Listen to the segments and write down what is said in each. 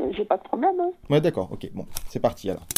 j'ai pas de problème. Hein. Ouais, d'accord, ok, bon, c'est parti alors.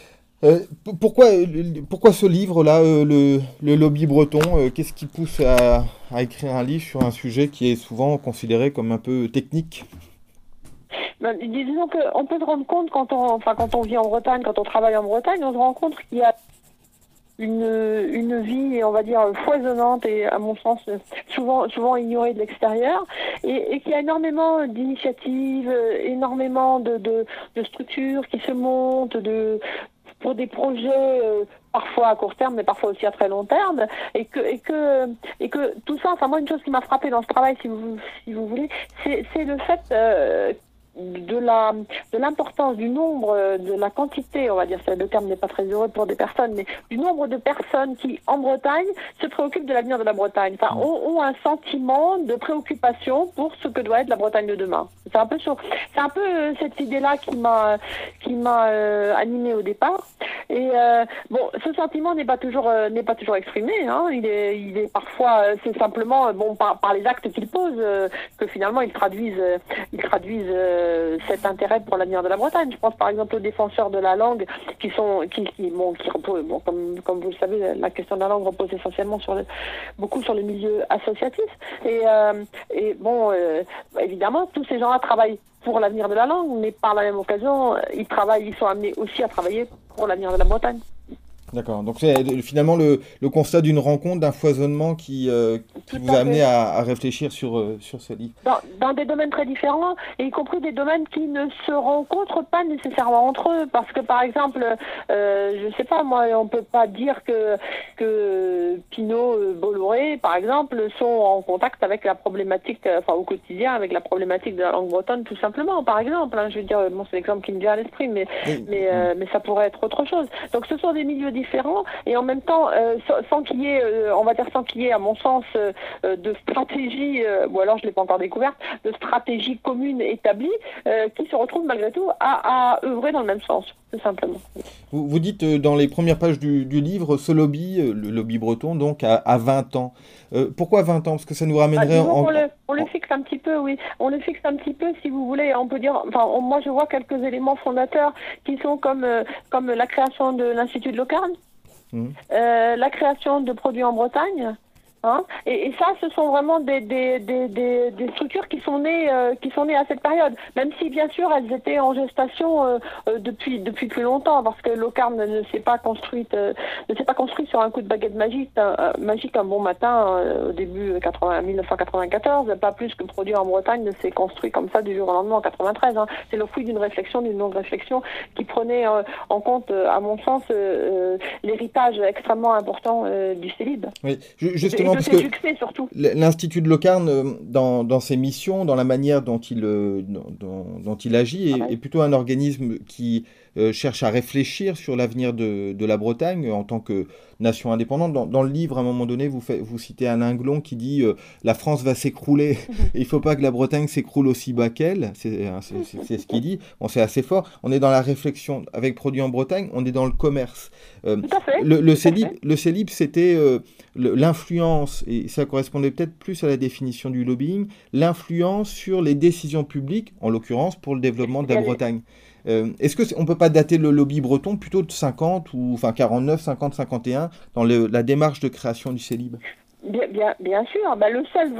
Pourquoi ce livre-là, le lobby breton, qu'est-ce qui pousse à écrire un livre sur un sujet qui est souvent considéré comme un peu technique? Ben, disons qu'on peut se rendre compte quand on vit en Bretagne, quand on travaille en Bretagne, on se rend compte qu'il y a une vie, on va dire, foisonnante et, à mon sens, souvent ignorée de l'extérieur, et qu'il y a énormément d'initiatives, énormément de structures qui se montent, pour des projets parfois à court terme, mais parfois aussi à très long terme, et que tout ça, enfin moi, une chose qui m'a frappée dans ce travail, si vous voulez, c'est le fait de l'importance du nombre, de la quantité, on va dire, le terme n'est pas très heureux pour des personnes, mais du nombre de personnes qui, en Bretagne, se préoccupent de l'avenir de la Bretagne, enfin, ont un sentiment de préoccupation pour ce que doit être la Bretagne de demain. C'est un peu cette idée-là qui m'a animée au départ. Et bon, ce sentiment n'est pas toujours exprimé. Hein. Il est parfois, c'est simplement par les actes qu'ils posent que finalement ils traduisent cet intérêt pour l'avenir de la Bretagne. Je pense par exemple aux défenseurs de la langue qui reposent, comme vous le savez, la question de la langue repose essentiellement beaucoup sur le milieu associatif. Et bon, évidemment, tous ces gens-là travaillent pour l'avenir de la langue, mais par la même occasion, ils sont amenés aussi à travailler pour l'avenir de la Bretagne. D'accord, donc c'est finalement le constat d'une rencontre, d'un foisonnement qui vous a amené à réfléchir sur ce livre. Dans des domaines très différents, et y compris des domaines qui ne se rencontrent pas nécessairement entre eux, parce que par exemple, je sais pas, moi, on peut pas dire que Pinault, Bolloré, par exemple, sont en contact avec la problématique, au quotidien, avec la problématique de la langue bretonne, tout simplement, par exemple. Hein, je veux dire, c'est l'exemple qui me vient à l'esprit, mais ça pourrait être autre chose. Donc ce sont des milieux différents, et en même temps, sans qu'il y ait, à mon sens, de stratégie, ou alors je l'ai pas encore découverte, de stratégie commune établie, qui se retrouvent malgré tout à œuvrer dans le même sens, tout simplement. Vous dites dans les premières pages du livre, ce lobby, le lobby breton, donc à 20 ans. Pourquoi 20 ans? Parce que ça nous ramènerait on le fixe un petit peu, oui. On le fixe un petit peu, si vous voulez. On peut dire, moi je vois quelques éléments fondateurs qui sont comme la création de l'Institut de Locarne, la création de Produits en Bretagne. Hein, et ça, ce sont vraiment des structures qui sont nées à cette période. Même si, bien sûr, elles étaient en gestation depuis plus longtemps, parce que Locarne ne s'est pas construit sur un coup de baguette magique un bon matin au début 1994. Pas plus que Produire en Bretagne ne s'est construit comme ça du jour au lendemain en 93. Hein. C'est le fruit d'une longue réflexion qui prenait en compte, à mon sens, l'héritage extrêmement important du Célib. Oui, justement. Parce que l'Institut de Locarne, dans ses missions, dans la manière dont il agit, est plutôt un organisme qui cherche à réfléchir sur l'avenir de la Bretagne en tant que nation indépendante. Dans le livre, à un moment donné, vous citez Alain Glon qui dit la France va s'écrouler et il ne faut pas que la Bretagne s'écroule aussi bas qu'elle. C'est ce qu'il dit. Bon, c'est assez fort. On est dans la réflexion. Avec Produits en Bretagne, on est dans le commerce. Tout à fait. Le Célib, c'était l'influence, et ça correspondait peut-être plus à la définition du lobbying, l'influence sur les décisions publiques, en l'occurrence pour le développement de la Bretagne. Est-ce qu'on ne peut pas dater le lobby breton plutôt de 50, ou 49, 50, 51, dans la démarche de création du Célib? Bien sûr, le seul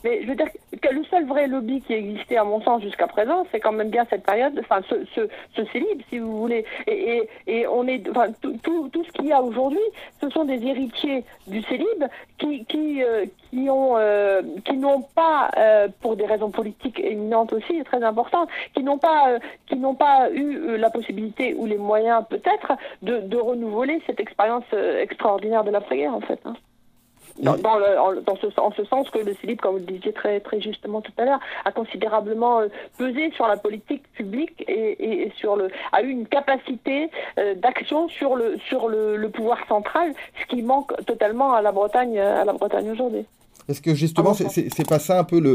vrai lobby qui existait à mon sens jusqu'à présent, c'est quand même bien cette période, ce Célib, si vous voulez, et on est, tout ce qu'il y a aujourd'hui, ce sont des héritiers du Célib qui n'ont pas, pour des raisons politiques éminentes aussi, très importantes, qui n'ont pas eu la possibilité ou les moyens peut-être de renouveler cette expérience extraordinaire de l'après-guerre en fait. Hein. En ce sens que le Célib, comme vous le disiez très, très justement tout à l'heure, a considérablement pesé sur la politique publique et a eu une capacité d'action sur le pouvoir central, ce qui manque totalement à la Bretagne aujourd'hui. Est-ce que justement, c'est pas ça un peu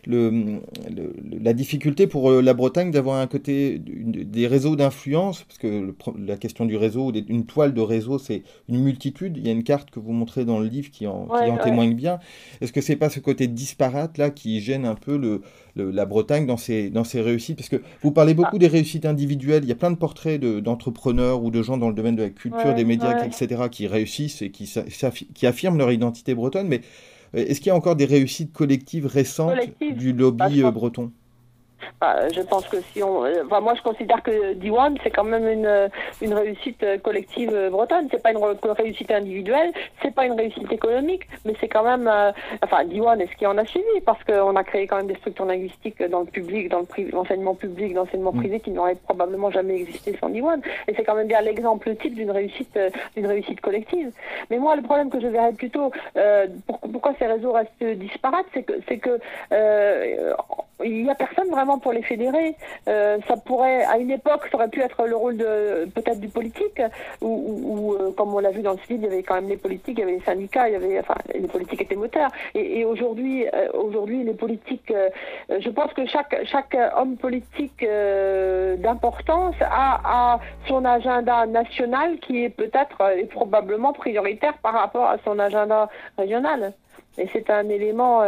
la difficulté pour la Bretagne d'avoir un côté des réseaux d'influence? Parce que la question du réseau, une toile de réseau, c'est une multitude. Il y a une carte que vous montrez dans le livre qui en témoigne bien. Est-ce que c'est pas ce côté disparate là qui gêne un peu la Bretagne dans ses réussites? Parce que vous parlez beaucoup des réussites individuelles. Il y a plein de portraits d'entrepreneurs ou de gens dans le domaine de la culture, des médias, etc., qui réussissent et qui affirment leur identité bretonne. Mais est-ce qu'il y a encore des réussites collectives récentes du lobby breton? Je pense que moi je considère que Diwan c'est quand même une réussite collective bretonne. C'est pas une réussite individuelle, c'est pas une réussite économique, mais c'est quand même Diwan est ce qui en a suivi, parce qu'on a créé quand même des structures linguistiques dans le public, dans l'enseignement public, l'enseignement privé qui n'aurait probablement jamais existé sans Diwan. Et c'est quand même bien l'exemple type d'une réussite collective. Mais moi le problème que je verrais plutôt, pourquoi ces réseaux restent disparates, c'est que il n'y a personne vraiment pour les fédérer. Ça pourrait, à une époque, ça aurait pu être le rôle peut-être du politique, ou comme on l'a vu dans le livre, il y avait quand même les politiques, il y avait les syndicats, les politiques étaient moteurs. Et aujourd'hui, les politiques, je pense que chaque homme politique d'importance a son agenda national qui est peut-être et probablement prioritaire par rapport à son agenda régional. Et c'est un élément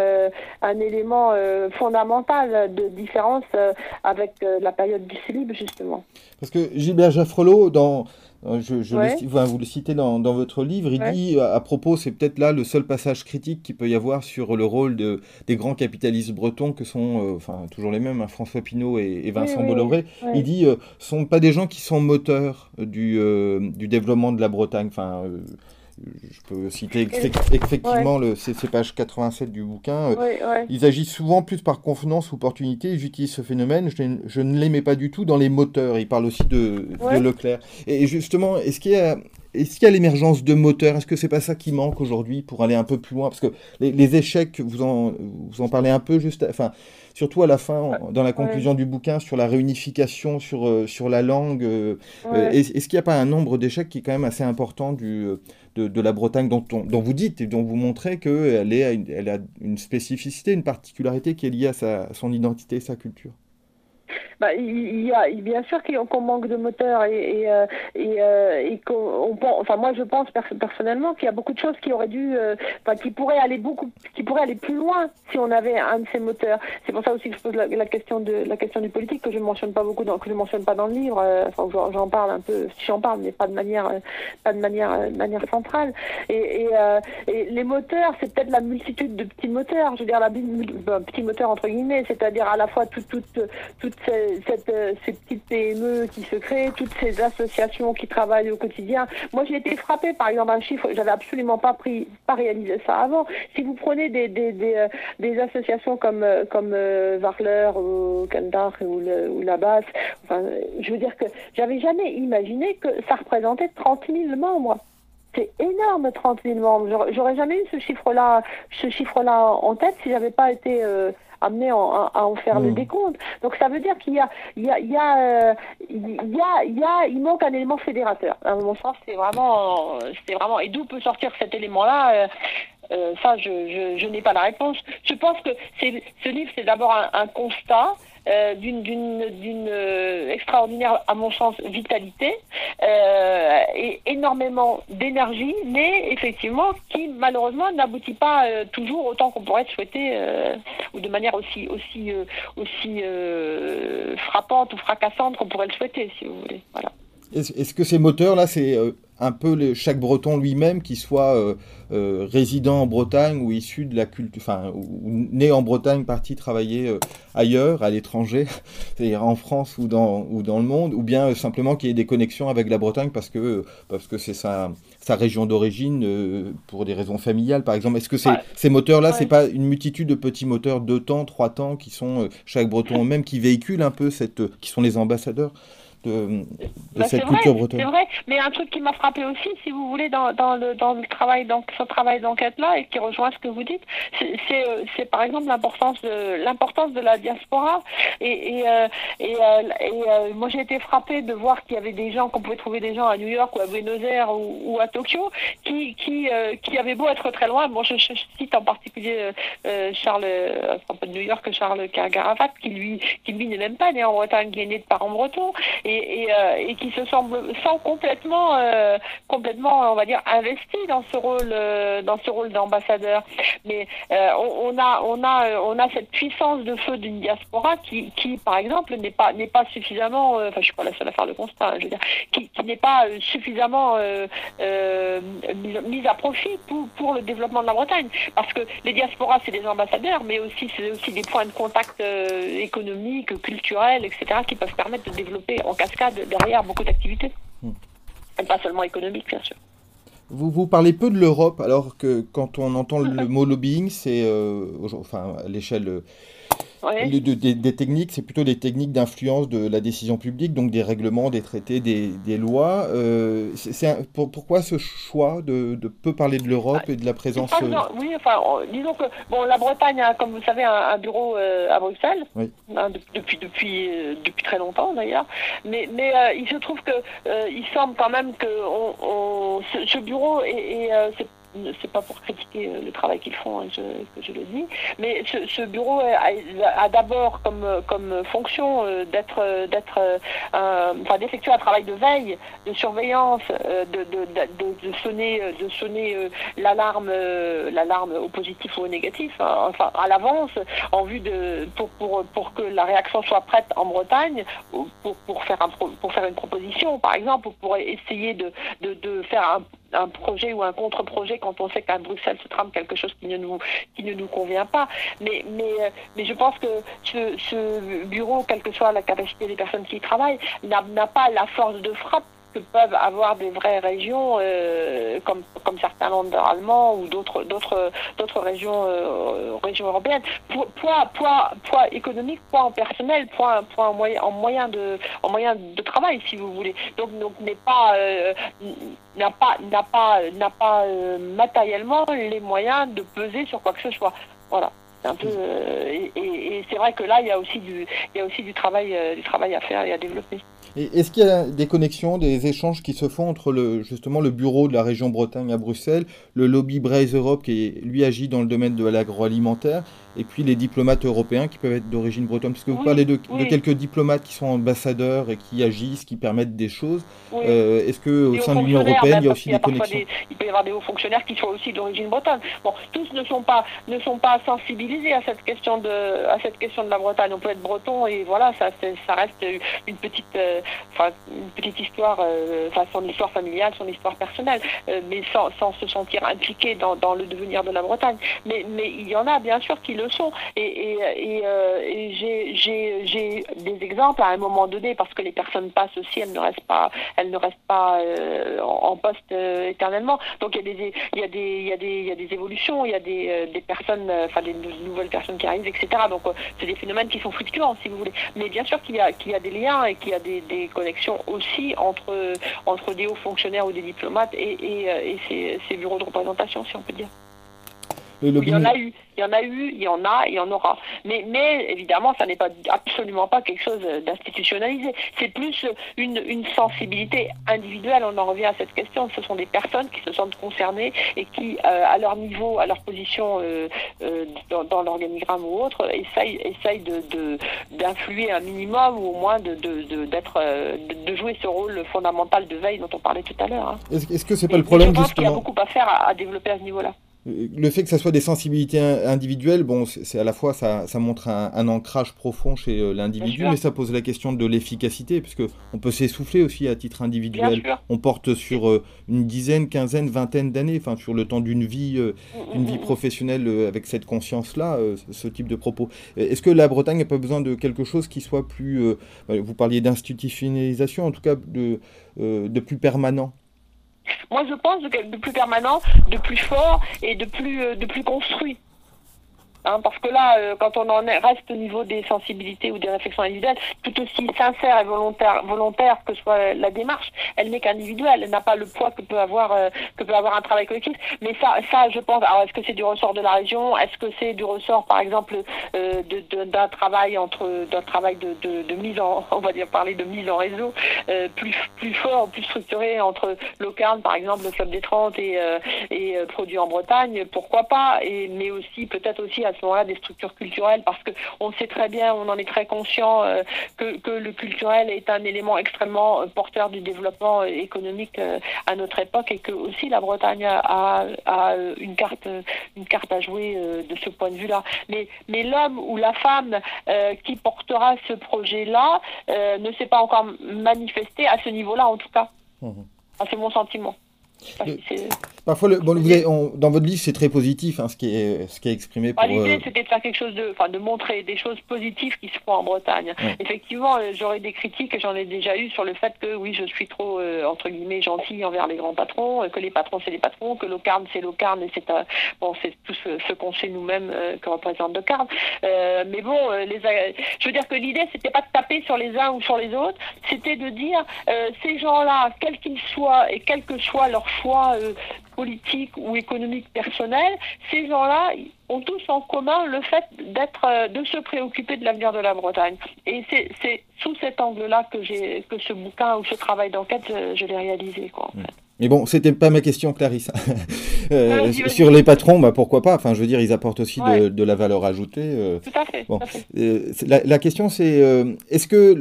fondamental de différence avec la période du Célib, justement. Parce que Gilbert Jaffrelot, vous le citez dans votre livre, il dit à propos, c'est peut-être là le seul passage critique qu'il peut y avoir sur le rôle des grands capitalistes bretons que sont, toujours les mêmes, François Pinault et Vincent Bolloré. Il dit, sont pas des gens qui sont moteurs du développement de la Bretagne. Je peux citer effectivement ces pages 87 du bouquin. Ils agissent souvent plus par convenance ou opportunité. J'utilise ce phénomène. Je ne l'aimais pas du tout dans les moteurs. Il parle aussi de Leclerc. Et justement, est-ce qu'il y a l'émergence de moteurs? Est-ce que c'est pas ça qui manque aujourd'hui pour aller un peu plus loin? Parce que les échecs, vous en parlez un peu surtout à la fin, dans la conclusion du bouquin, sur la réunification, sur la langue. Est-ce qu'il n'y a pas un nombre d'échecs qui est quand même assez important de la Bretagne dont vous dites et dont vous montrez qu'elle a une spécificité, une particularité qui est liée à son identité et sa culture? Il y a bien sûr qu'on manque de moteur et moi je pense personnellement qu'il y a beaucoup de choses qui auraient qui pourraient aller plus loin si on avait un de ces moteurs. C'est pour ça aussi que je pose la question du politique que je mentionne pas beaucoup, que je mentionne pas dans le livre. J'en parle un peu, j'en parle, mais pas de manière centrale. Et les moteurs, c'est peut-être la multitude de petits moteurs. Je veux dire petits moteurs entre guillemets, c'est-à-dire à la fois toutes ces petites PME qui se créent, toutes ces associations qui travaillent au quotidien. Moi, j'ai été frappée, par exemple, d'un chiffre, j'avais absolument pas réalisé ça avant. Si vous prenez des associations comme Warler ou Kandar ou La Basse, je veux dire que j'avais jamais imaginé que ça représentait 30 000 membres. C'est énorme, 30 000 membres. J'aurais jamais eu ce chiffre-là en tête si j'avais pas été amené à en faire le décompte. Donc ça veut dire qu'il il manque un élément fédérateur. À mon sens, c'est vraiment. Et d'où peut sortir cet élément-là? Ça, je n'ai pas la réponse. Je pense que ce livre, c'est d'abord un constat d'une extraordinaire, à mon sens, vitalité et énormément d'énergie, mais effectivement qui malheureusement n'aboutit pas toujours autant qu'on pourrait le souhaiter ou de manière aussi frappante ou fracassante qu'on pourrait le souhaiter, si vous voulez. Voilà. Est-ce que ces moteurs-là, c'est un peu chaque Breton lui-même, qui soit résident en Bretagne ou issu de la culture, ou né en Bretagne, parti travailler ailleurs, à l'étranger, c'est-à-dire en France ou dans le monde, ou bien simplement qu'il y ait des connexions avec la Bretagne parce que c'est sa région d'origine, pour des raisons familiales, par exemple. Est-ce que ces moteurs-là, c'est pas une multitude de petits moteurs, 2 temps, 3 temps, qui sont chaque Breton même, qui véhiculent un peu qui sont les ambassadeurs cette culture bretonne. C'est vrai, mais un truc qui m'a frappé aussi, si vous voulez, dans le travail, donc ce travail d'enquête-là, et qui rejoint ce que vous dites, c'est par exemple l'importance de la diaspora. Moi j'ai été frappée de voir qu'il y avait des gens, qu'on pouvait trouver des gens à New York ou à Buenos Aires ou à Tokyo, qui avaient beau être très loin. Bon, je cite en particulier Charles, un peu de New York, Charles Garafat, qui lui n'est même pas né en Bretagne, qui est né de parents bretons, et qui se semble complètement, on va dire, investi dans ce rôle d'ambassadeur. Mais on a cette puissance de feu d'une diaspora qui par exemple n'est pas suffisamment, enfin je suis pas la seule à faire le constat, je veux dire, qui n'est pas suffisamment mise à profit pour le développement de la Bretagne, parce que les diasporas c'est des ambassadeurs, mais c'est aussi des points de contact économiques, culturels, etc., qui peuvent permettre de développer en cascade derrière beaucoup d'activités, et pas seulement économiques, bien sûr. Vous parlez peu de l'Europe, alors que quand on entend le mot lobbying, c'est, à l'échelle des techniques, c'est plutôt des techniques d'influence de la décision publique, donc des règlements, des traités, des lois. Pourquoi ce choix de peu parler de l'Europe et de la présence... Oui, enfin, disons que la Bretagne a, comme vous savez, un bureau à Bruxelles, oui. Depuis très longtemps d'ailleurs, mais il se trouve que il semble quand même que ce bureau c'est pas pour critiquer le travail qu'ils font que je le dis, mais ce bureau a d'abord comme fonction d'effectuer un travail de veille, de surveillance, de sonner l'alarme au positif ou au négatif, enfin à l'avance, en vue pour que la réaction soit prête en Bretagne, pour faire une proposition par exemple, ou pour essayer de faire un projet ou un contre-projet quand on sait qu'à Bruxelles se trame quelque chose qui ne nous convient pas. Mais je pense que ce bureau, quelle que soit la capacité des personnes qui y travaillent, n'a pas la force de frappe que peuvent avoir des vraies régions comme certains Länder allemands ou d'autres régions européennes. Poids économique, poids en personnel, poids en moyen de travail, si vous voulez. Donc n'a pas matériellement les moyens de peser sur quoi que ce soit. Voilà. C'est un peu et c'est vrai que là il y a aussi du travail à faire et à développer. Et est-ce qu'il y a des connexions, des échanges qui se font entre justement le bureau de la région Bretagne à Bruxelles, le lobby Braise Europe qui lui agit dans le domaine de l'agroalimentaire, et puis les diplomates européens qui peuvent être d'origine bretonne, parce que vous parlez de quelques diplomates qui sont ambassadeurs et qui agissent, qui permettent des choses. Oui. Est-ce qu'au sein de l'Union européenne, il y a aussi des connexions? Il peut y avoir des hauts fonctionnaires qui sont aussi d'origine bretonne. Bon, tous ne sont pas sensibilisés à cette question de la Bretagne. On peut être breton et voilà, ça reste une petite histoire, son histoire familiale, son histoire personnelle, mais sans se sentir impliqué dans le devenir de la Bretagne. Mais il y en a bien sûr qui le sont, et j'ai des exemples à un moment donné, parce que les personnes passent aussi, elles ne restent pas en poste éternellement. Donc il y a des évolutions, il y a des personnes, des nouvelles personnes qui arrivent, etc. Donc c'est des phénomènes qui sont fluctuants, si vous voulez. Mais bien sûr qu'il y a des liens et qu'il y a des connexions aussi entre des hauts fonctionnaires ou des diplomates et ces bureaux de représentation, si on peut dire. Il y en a eu, il y en aura. Mais évidemment, ça n'est absolument pas quelque chose d'institutionnalisé. C'est plus une sensibilité individuelle. On en revient à cette question. Ce sont des personnes qui se sentent concernées et qui, à leur niveau, à leur position dans l'organigramme ou autre, essayent d'influer un minimum, ou au moins de jouer ce rôle fondamental de veille dont on parlait tout à l'heure. Hein. Est-ce que c'est pas le problème, justement ? Je pense qu'il y a beaucoup à faire à développer à ce niveau-là. Le fait que ça soit des sensibilités individuelles, bon, c'est à la fois ça montre un ancrage profond chez l'individu, mais ça pose la question de l'efficacité, parce que on peut s'essouffler aussi à titre individuel. On porte sur une dizaine, quinzaine, vingtaine d'années, enfin sur le temps d'une vie professionnelle avec cette conscience-là, ce type de propos. Est-ce que la Bretagne n'a pas besoin de quelque chose qui soit plus, vous parliez d'institutionnalisation, en tout cas de plus permanent? Moi, je pense de plus permanent, de plus fort et de plus construit. Parce que là, quand on reste au niveau des sensibilités ou des réflexions individuelles, tout aussi sincère et volontaire que soit la démarche, elle n'est qu'individuelle, elle n'a pas le poids que peut avoir un travail collectif. Mais ça, je pense. Alors, est-ce que c'est du ressort de la région? Est-ce que c'est du ressort, par exemple, d'un travail de mise en, on va dire parler de mise en réseau plus fort, plus structuré entre Locarn, par exemple, le Club des 30 et Produits en Bretagne? Pourquoi pas? Mais aussi peut-être aussi à ce moment-là des structures culturelles, parce que on sait très bien, on en est très conscient que le culturel est un élément extrêmement porteur du développement économique à notre époque, et que aussi la Bretagne a une carte à jouer de ce point de vue-là. Mais l'homme ou la femme qui portera ce projet-là ne s'est pas encore manifesté à ce niveau-là, en tout cas. C'est mon sentiment. Parfois, dans votre livre, c'est très positif, ce qui est exprimé. L'idée, c'était de faire quelque chose de montrer des choses positives qui se font en Bretagne. Ouais. Effectivement, j'aurais des critiques, et j'en ai déjà eu, sur le fait que oui, je suis trop entre guillemets gentille envers les grands patrons, que les patrons c'est les patrons, que Locarn c'est Locarn, et c'est tout ce qu'on sait nous-mêmes que représente Locarn. Mais bon, je veux dire que l'idée, c'était pas de taper sur les uns ou sur les autres, c'était de dire ces gens-là, quels qu'ils soient et quel que soit leur choix politique ou économique personnel, ces gens-là ont tous en commun le fait de se préoccuper de l'avenir de la Bretagne. Et c'est sous cet angle-là que ce bouquin ou ce travail d'enquête, je l'ai réalisé, quoi, en fait. Mais bon, c'était pas ma question, Clarisse. Sur les patrons, pourquoi pas? Enfin, je veux dire, ils apportent aussi de la valeur ajoutée. Tout à fait. Bon. Tout à fait. La question, c'est est-ce que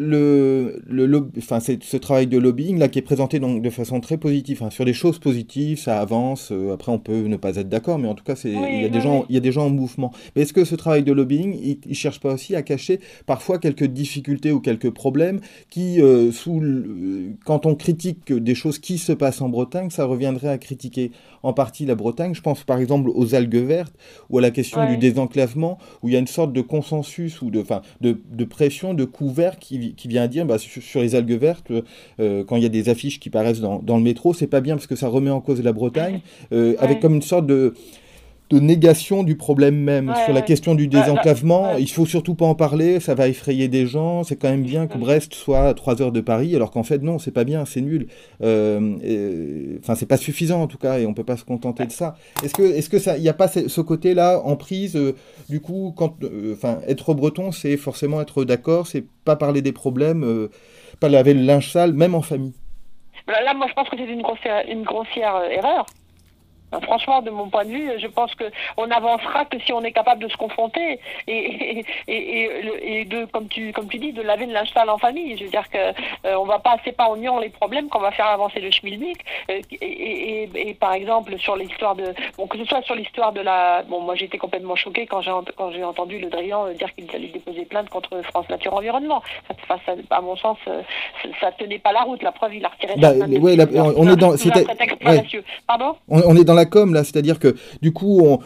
ce travail de lobbying là, qui est présenté donc de façon très positive, sur des choses positives, ça avance. Après, on peut ne pas être d'accord, mais en tout cas, il y a des gens en mouvement. Mais est-ce que ce travail de lobbying, il cherche pas aussi à cacher parfois quelques difficultés ou quelques problèmes qui, quand on critique des choses qui se passent en Bretagne, ça reviendrait à critiquer en partie la Bretagne. Je pense par exemple aux algues vertes ou à la question du désenclavement, où il y a une sorte de consensus ou de pression, de couvert qui vient dire sur les algues vertes, quand il y a des affiches qui paraissent dans le métro, c'est pas bien parce que ça remet en cause la Bretagne, avec comme une sorte de négation du problème même. Sur la question du désenclavement, il faut surtout pas en parler, ça va effrayer des gens, c'est quand même bien que Brest soit à 3 heures de Paris, alors qu'en fait non, c'est pas bien, c'est nul. C'est pas suffisant en tout cas, et on peut pas se contenter de ça. Est-ce que ça, il n'y a pas ce côté-là en prise, du coup, être breton, c'est forcément être d'accord, c'est pas parler des problèmes, pas laver le linge sale, même en famille. Là, moi je pense que c'est une grossière erreur. Franchement, de mon point de vue, je pense qu'on n'avancera que si on est capable de se confronter et de, comme tu dis, de laver le linge sale en famille. Je veux dire que on va pas, c'est pas en niant les problèmes qu'on va faire avancer le schmilblick. Et par exemple sur l'histoire que ce soit sur l'histoire de moi j'étais complètement choquée quand j'ai entendu Le Drian dire qu'il allait déposer plainte contre France Nature Environnement. Ça, à mon sens, ça tenait pas la route. La preuve, il a retiré. On est dans. Pardon. On est dans la com là, c'est-à-dire que du coup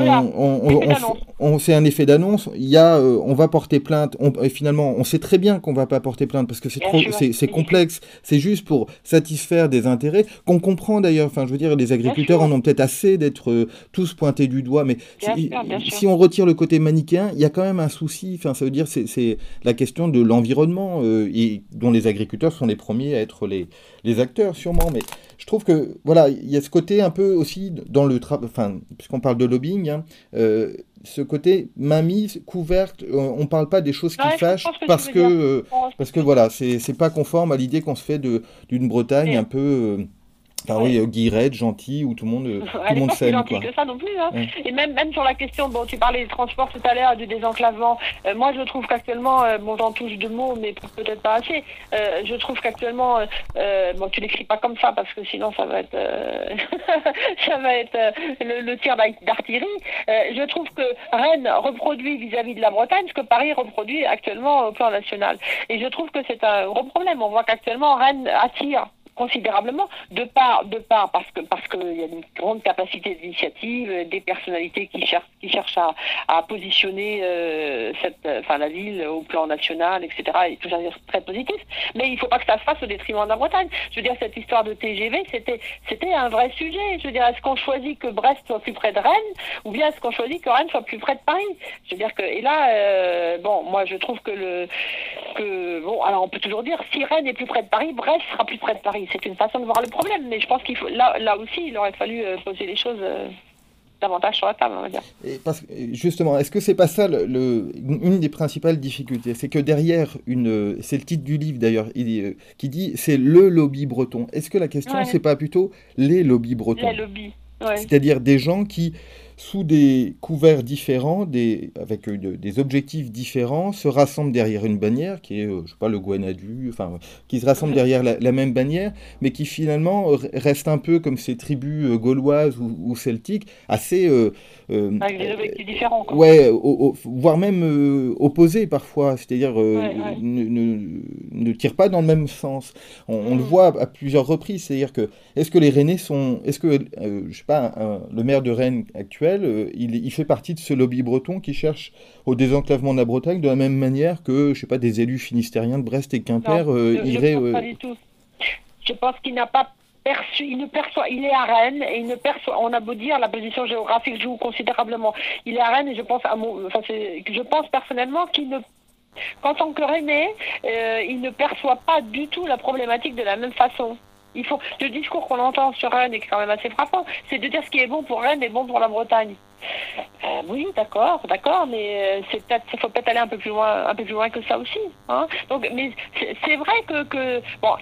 c'est un effet d'annonce. Il y a on va porter plainte, et finalement on sait très bien qu'on va pas porter plainte parce que c'est complexe, c'est juste pour satisfaire des intérêts qu'on comprend d'ailleurs. Enfin, je veux dire, les agriculteurs en ont peut-être assez d'être tous pointés du doigt, mais si on retire le côté manichéen, il y a quand même un souci. Enfin, ça veut dire c'est la question de l'environnement et dont les agriculteurs sont les premiers à être les acteurs sûrement, mais je trouve que voilà, il y a ce côté un peu aussi dans le puisqu'on parle de lobbying, ce côté mainmise, couverte, on parle pas des choses qui fâchent parce que voilà, c'est pas conforme à l'idée qu'on se fait d'une Bretagne un peu guillerette, gentille, où tout le monde s'aime. Pas que ça non plus. Et même sur la question, tu parlais des transports tout à l'heure, du désenclavement. Moi, je trouve qu'actuellement, j'en touche 2 mots, mais peut-être pas assez. Je trouve qu'actuellement, tu l'écris pas comme ça parce que sinon ça va être, le tir d'artillerie. Je trouve que Rennes reproduit vis-à-vis de la Bretagne ce que Paris reproduit actuellement au plan national. Et je trouve que c'est un gros problème. On voit qu'actuellement Rennes attire considérablement de part parce que il y a une grande capacité d'initiative, des personnalités qui cherchent à positionner la ville au plan national, etc. Et tout ça c'est très positif. Mais il ne faut pas que ça se fasse au détriment de la Bretagne. Je veux dire, cette histoire de TGV, c'était un vrai sujet. Je veux dire, est-ce qu'on choisit que Brest soit plus près de Rennes, ou bien est-ce qu'on choisit que Rennes soit plus près de Paris? Je veux dire que, et là, moi je trouve alors on peut toujours dire, si Rennes est plus près de Paris, Brest sera plus près de Paris. C'est une façon de voir le problème, mais je pense qu'il faut, là aussi, il aurait fallu poser les choses davantage sur la table, on va dire. Et justement, est-ce que c'est pas ça une des principales difficultés? C'est que derrière c'est le titre du livre d'ailleurs, qui dit c'est le lobby breton. Est-ce que la question c'est pas plutôt les lobbies bretons? Les lobbies. Ouais. C'est-à-dire des gens qui, sous des couverts différents, avec des objectifs différents, se rassemblent derrière une bannière qui est, je sais pas, le Guanadu, enfin, qui se rassemblent derrière la même bannière, mais qui finalement restent un peu comme ces tribus gauloises ou celtiques, assez... avec des objectifs différents, quoi. Ouais, voire même opposés parfois, c'est-à-dire ne tirent pas dans le même sens. On le voit à plusieurs reprises, c'est-à-dire que est-ce que les Rennais sont... Est-ce que, je sais pas, le maire de Rennes actuel, il fait partie de ce lobby breton qui cherche au désenclavement de la Bretagne de la même manière que, je sais pas, des élus finistériens de Brest et Quimper iraient... Je pense pas du tout. Je pense qu'il n'a pas perçu, il est à Rennes et il ne perçoit, on a beau dire, la position géographique joue considérablement. Il est à Rennes et je pense personnellement qu'il ne... Qu'en tant que Rennais, il ne perçoit pas du tout la problématique de la même façon. Le discours qu'on entend sur Rennes est quand même assez frappant, c'est de dire ce qui est bon pour Rennes est bon pour la Bretagne. Oui, d'accord, mais il faut peut-être aller un peu plus loin que ça aussi. Hein. Donc, mais c'est vrai que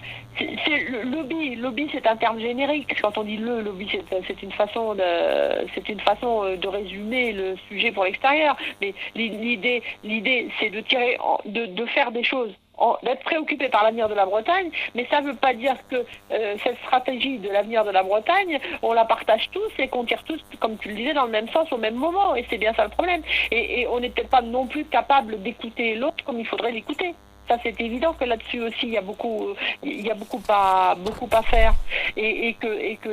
le lobby, c'est un terme générique. Quand on dit le lobby, c'est une façon de résumer le sujet pour l'extérieur. Mais l'idée, c'est de faire des choses, d'être préoccupé par l'avenir de la Bretagne, mais ça ne veut pas dire que cette stratégie de l'avenir de la Bretagne, on la partage tous et qu'on tire tous, comme tu le disais, dans le même sens au même moment, et c'est bien ça le problème. Et on n'est peut-être pas non plus capable d'écouter l'autre comme il faudrait l'écouter. Ça, c'est évident que là-dessus aussi, il y a beaucoup à faire, et que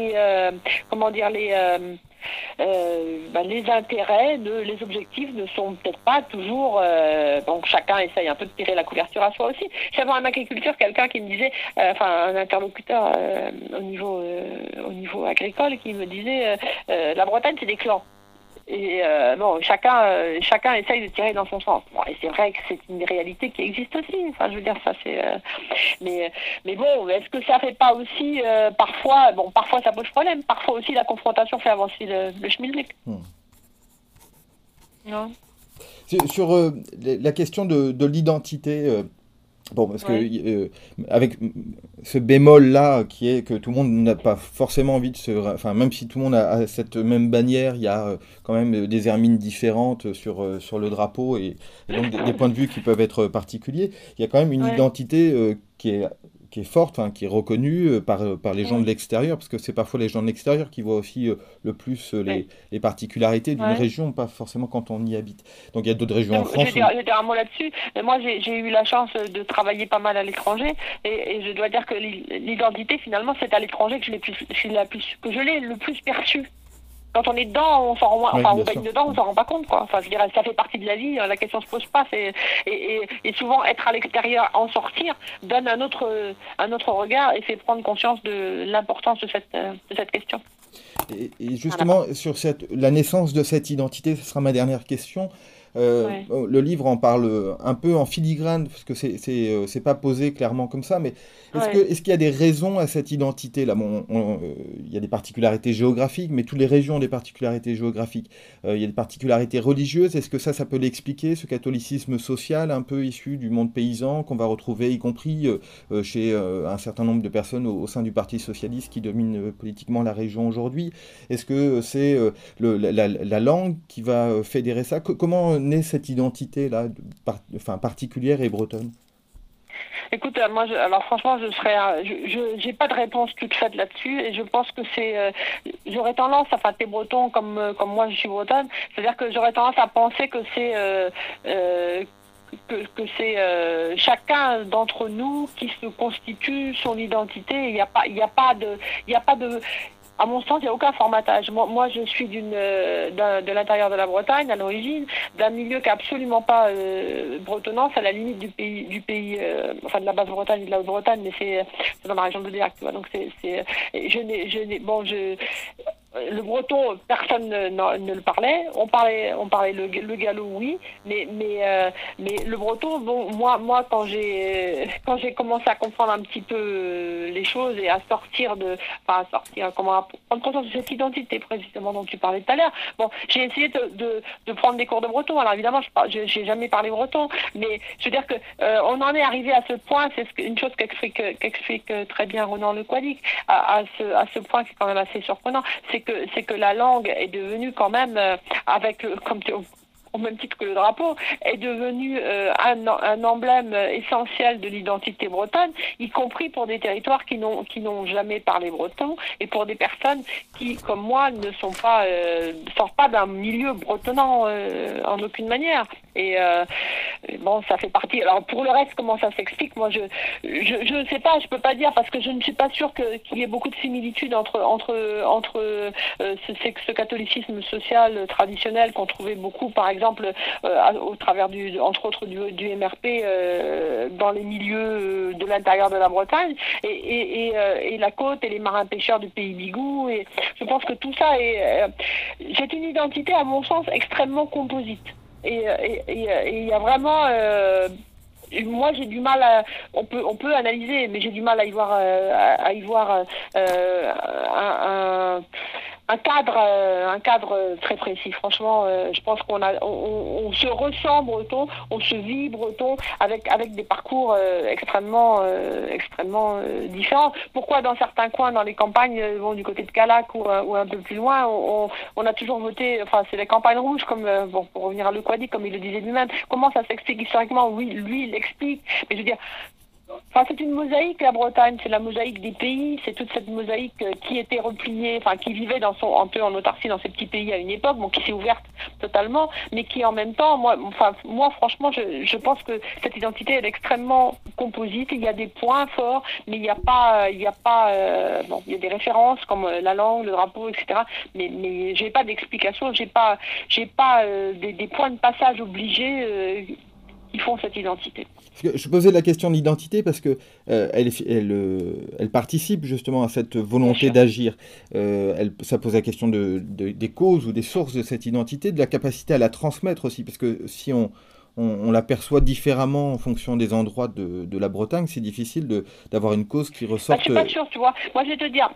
les intérêts, les objectifs ne sont peut-être pas toujours... donc chacun essaye un peu de tirer la couverture à soi aussi. J'avais en agriculture quelqu'un qui me disait, un interlocuteur au niveau agricole, qui me disait la Bretagne c'est des clans. Et chacun essaye de tirer dans son sens. Bon, et c'est vrai que c'est une réalité qui existe aussi. Enfin, je veux dire, ça c'est. Mais bon, est-ce que ça fait pas aussi parfois ça pose problème. Parfois aussi la confrontation fait avancer le schmilblick. Non. Sur la question de l'identité. Bon, parce que avec ce bémol-là, qui est que tout le monde n'a pas forcément envie de Enfin, même si tout le monde a cette même bannière, il y a quand même des hermines différentes sur le drapeau, et donc des points de vue qui peuvent être particuliers. Il y a quand même une identité qui est forte, hein, qui est reconnue par les gens de l'extérieur, parce que c'est parfois les gens de l'extérieur qui voient aussi le plus les particularités d'une région, pas forcément quand on y habite. Donc il y a d'autres régions en France. Je vais dire un mot là-dessus. Moi, j'ai eu la chance de travailler pas mal à l'étranger, et je dois dire que l'identité, finalement, c'est à l'étranger que je l'ai le plus perçue. Quand on est dedans, on baigne dedans, on s'en rend pas compte, quoi. Enfin, je dirais, ça fait partie de la vie, la question se pose pas. Et souvent, être à l'extérieur, en sortir, donne un autre regard et fait prendre conscience de l'importance de cette question. Et justement, sur la naissance de cette identité, ce sera ma dernière question. Le livre en parle un peu en filigrane, parce que c'est pas posé clairement comme ça, mais est-ce qu'il y a des raisons à cette identité-là? Bon, il y a des particularités géographiques, mais toutes les régions ont des particularités géographiques. Il y a des particularités religieuses. Est-ce que ça peut l'expliquer, ce catholicisme social un peu issu du monde paysan qu'on va retrouver, y compris chez un certain nombre de personnes au sein du Parti socialiste qui domine politiquement la région aujourd'hui? Est-ce que c'est la langue qui va fédérer ça? Comment naît cette identité-là, particulière et bretonne? Écoute, moi, alors franchement, j'ai pas de réponse toute faite là-dessus, et je pense que j'aurais tendance, enfin, t'es breton comme moi je suis bretonne, c'est-à-dire que j'aurais tendance à penser que que c'est chacun d'entre nous qui se constitue son identité. Il n'y a pas de à mon sens, il n'y a aucun formatage. Moi, je suis de l'intérieur de la Bretagne, à l'origine, d'un milieu qui n'est absolument pas bretonnant. C'est à la limite du pays, enfin de la Basse-Bretagne et de la Haute-Bretagne, mais c'est dans la région de Dirac, tu vois. Donc le breton, personne ne le parlait. On parlait le gallo, oui, mais le breton, bon, moi quand j'ai commencé à comprendre un petit peu les choses et à prendre conscience de cette identité précisément dont tu parlais tout à l'heure. Bon, j'ai essayé de prendre des cours de breton. Alors évidemment, j'ai jamais parlé breton, mais je veux dire que on en est arrivé à ce point. C'est une chose qu'explique très bien Ronan Le Quadic, à ce point qui est quand même assez surprenant. C'est que la langue est devenue quand même, au même titre que le drapeau, est devenu un emblème essentiel de l'identité bretonne, y compris pour des territoires qui n'ont jamais parlé breton et pour des personnes qui, comme moi, ne sortent pas d'un milieu bretonnant en aucune manière. Et bon, ça fait partie. Alors pour le reste, comment ça s'explique? Moi, je ne sais pas, je peux pas dire parce que je ne suis pas sûre qu'il y ait beaucoup de similitudes entre ce catholicisme social traditionnel qu'on trouvait beaucoup, par exemple, au travers entre autres du MRP dans les milieux de l'intérieur de la Bretagne et la côte et les marins pêcheurs du pays Bigou. Et je pense que tout ça c'est une identité, à mon sens, extrêmement composite. Et il y a vraiment moi j'ai du mal on peut analyser, mais j'ai du mal à y voir un cadre très précis. Franchement, je pense on se ressent breton, on se vit breton avec des parcours extrêmement différents. Pourquoi dans certains coins, dans les campagnes, du côté de Calac ou un peu plus loin, on a toujours voté, enfin c'est les campagnes rouges, comme pour revenir à Le Quadic, comme il le disait lui-même. Comment ça s'explique historiquement? Oui, lui il l'explique, mais je veux dire, enfin, c'est une mosaïque, la Bretagne, c'est la mosaïque des pays, c'est toute cette mosaïque qui était repliée, enfin qui vivait un peu en autarcie dans ces petits pays à une époque, bon, qui s'est ouverte totalement, mais qui en même temps, moi franchement, je pense que cette identité elle est extrêmement composite. Il y a des points forts, mais il y a des références comme la langue, le drapeau, etc. Mais j'ai pas d'explication, j'ai pas des points de passage obligés qui font cette identité. Je posais la question de l'identité parce que elle participe justement à cette volonté d'agir. Ça pose la question des causes ou des sources de cette identité, de la capacité à la transmettre aussi, parce que si on la perçoit différemment en fonction des endroits de la Bretagne, c'est difficile d'avoir une cause qui ressorte. Je suis pas sûre, tu vois. Moi, je vais te dire,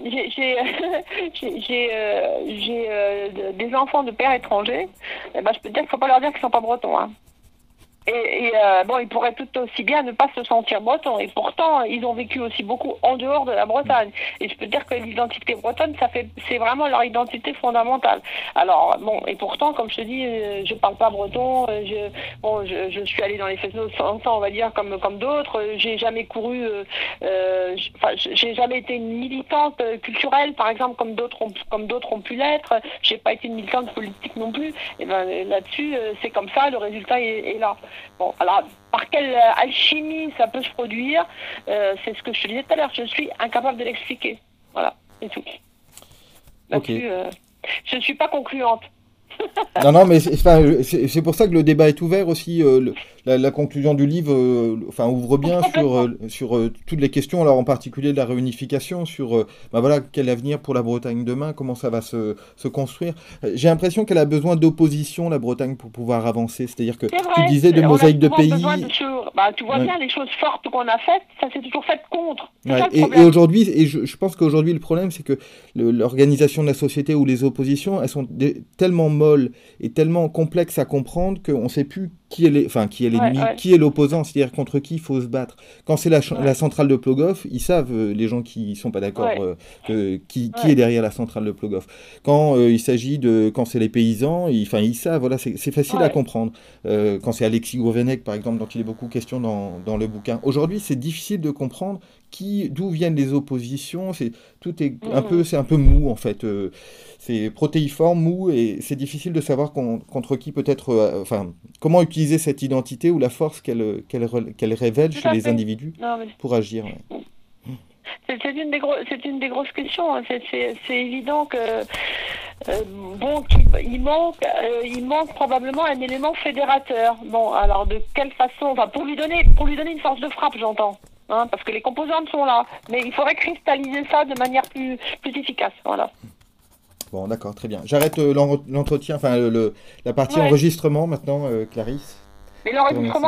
j'ai des enfants de pères étrangers. Je peux te dire qu'il faut pas leur dire qu'ils sont pas bretons, hein. Ils pourraient tout aussi bien ne pas se sentir bretons, et pourtant ils ont vécu aussi beaucoup en dehors de la Bretagne, et je peux dire que l'identité bretonne c'est vraiment leur identité fondamentale. Alors et pourtant, comme je te dis, je parle pas breton, je suis allée dans les festivals sans temps, on va dire, comme d'autres. J'ai jamais couru, j'ai jamais été une militante culturelle, par exemple, comme d'autres ont pu l'être. J'ai pas été une militante politique non plus. Et là-dessus, c'est comme ça, le résultat est là. Bon, alors, par quelle alchimie ça peut se produire, c'est ce que je te disais tout à l'heure, je suis incapable de l'expliquer. Voilà, c'est tout. Là-dessus, je ne suis pas concluante. Non, mais c'est pour ça que le débat est ouvert aussi. La conclusion du livre ouvre bien sur toutes les questions, alors en particulier de la réunification, sur quel avenir pour la Bretagne demain, comment ça va se construire. J'ai l'impression qu'elle a besoin d'opposition, la Bretagne, pour pouvoir avancer. C'est-à-dire que tu disais de mosaïque de pays. Tu vois bien les choses fortes qu'on a faites, ça s'est toujours fait contre. Et aujourd'hui, je pense qu'aujourd'hui le problème, c'est que l'organisation de la société ou les oppositions, elles sont tellement molles et tellement complexes à comprendre qu'on ne sait plus qui est l'ennemi, qui est l'opposant, c'est-à-dire contre qui il faut se battre. Quand c'est la centrale de Plogoff, ils savent, les gens qui ne sont pas d'accord, qui est derrière la centrale de Plogoff. Quand il s'agit quand c'est les paysans, ils savent, voilà, c'est facile à comprendre. Quand c'est Alexis Gourvenec, par exemple, dont il est beaucoup question dans le bouquin. Aujourd'hui, c'est difficile de comprendre d'où viennent les oppositions. C'est un peu mou, en fait. C'est protéiforme, mou, et c'est difficile de savoir contre qui peut-être... comment utiliser utiliser cette identité ou la force qu'elle révèle chez les individus pour agir. Ouais. C'est une des grosses questions. C'est évident que il manque probablement un élément fédérateur. Bon, alors de quelle façon, enfin pour lui donner une force de frappe, j'entends. Hein, parce que les composantes sont là, mais il faudrait cristalliser ça de manière plus efficace. Voilà. Bon, d'accord, très bien. J'arrête l'entretien, enfin la partie enregistrement maintenant, Clarisse. Mais l'enregistrement